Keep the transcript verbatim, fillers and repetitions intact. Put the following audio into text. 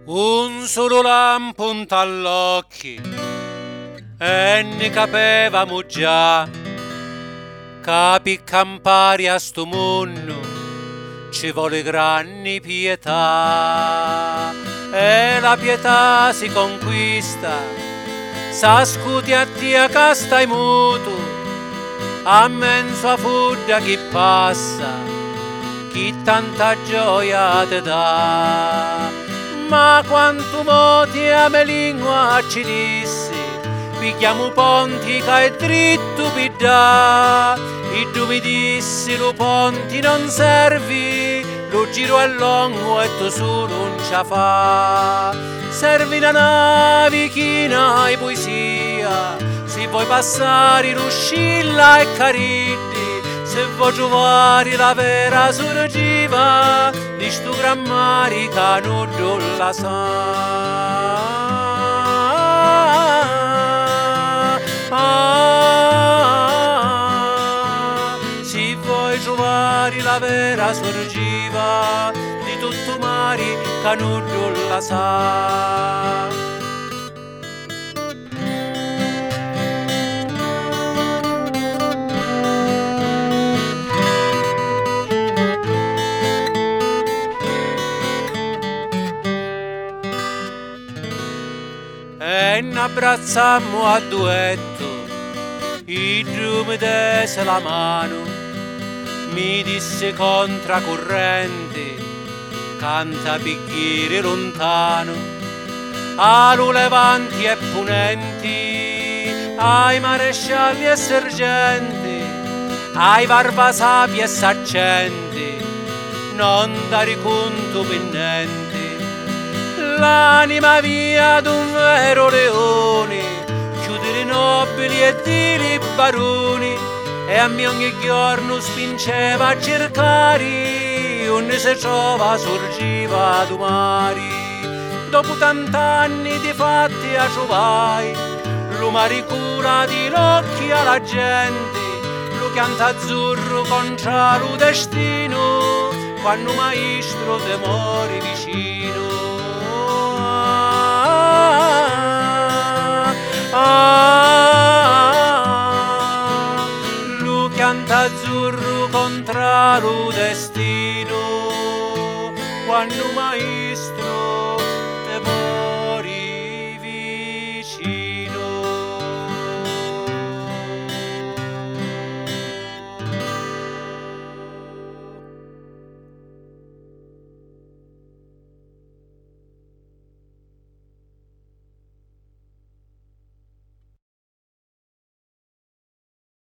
Un solo lampo punta all'occhi e ne capevamo già capi campari a sto mondo ci vuole grandi pietà e la pietà si conquista s'ascuti a tia che stai muto a mezzo a fudda chi passa chi tanta gioia te dà. Ma quanto moti a me lingua ci dissi, pigliamo ponti che è dritto pidda. E tu mi dissi, lo ponti non servi, lo giro è lungo e tu solo non ce fa. Servi la nave china e poesia, se vuoi passare ruscilla e cariddi, se vuoi trovare la vera sorgiva, di sto grammarica non la sa. Ah, se vuoi trovare la vera sorgiva, di tutto mari che non la sa. E ne abbracciammo a duetto, il giù mi desse la mano, mi disse contracorrente, canta bicchiere lontano, alu levanti e punenti, ai marescialli e sergenti, ai barbasapi e saccenti, non dare conto pennenti. L'anima via d'un vero leone, chiudere i nobili e dire i baroni, e a me ogni giorno spingeva a cercare, onde se trova sorgiva domani. Dopo tant'anni di fatti a trovai, lo maricura di l'occhi alla gente, lo canta azzurro contro lo destino, quando maestro te mori vicino. Ah, lu canta azzurro contro lo destino, quando maestro